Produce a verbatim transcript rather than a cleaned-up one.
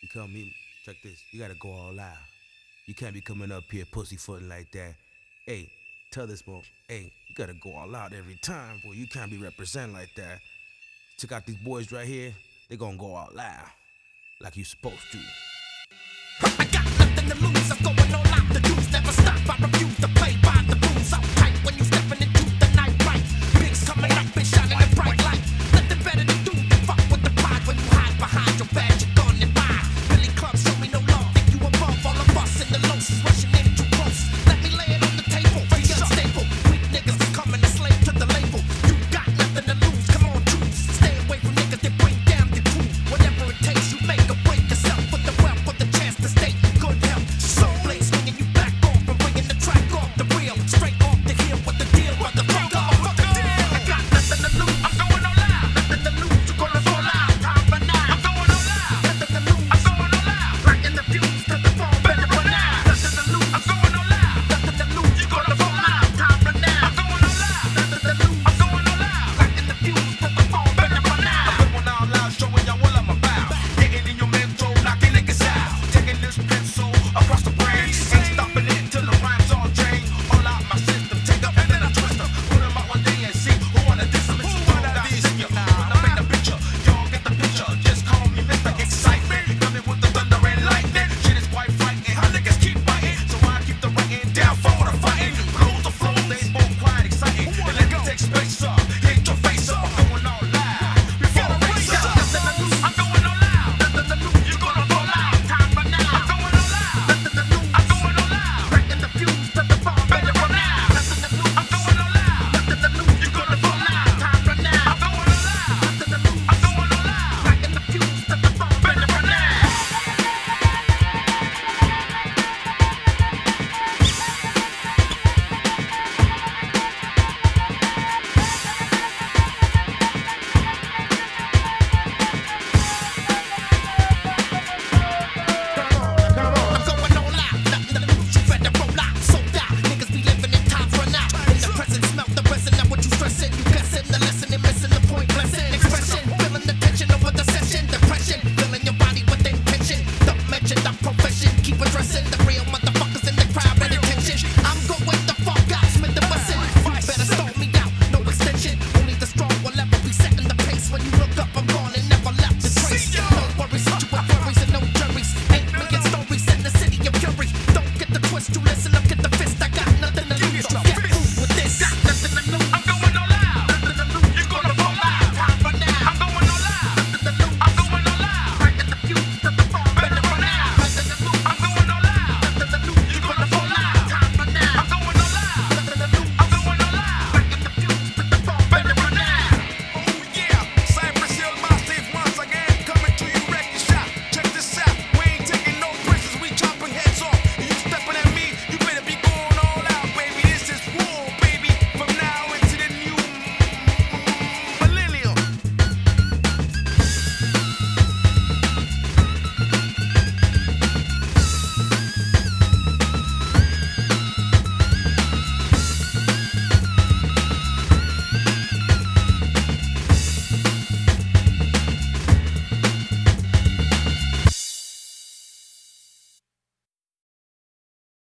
come here. Check this. You gotta go all out. You can't be coming up here pussyfooting like that. Hey, tell this boy, hey, you gotta go all out every time, boy. You can't be representing like that. Check out these boys right here. They gonna go all out like you supposed to. I got nothing to lose. I'm going all out. The dudes never stop. I refuse to play by the rules. So tight when you stepping in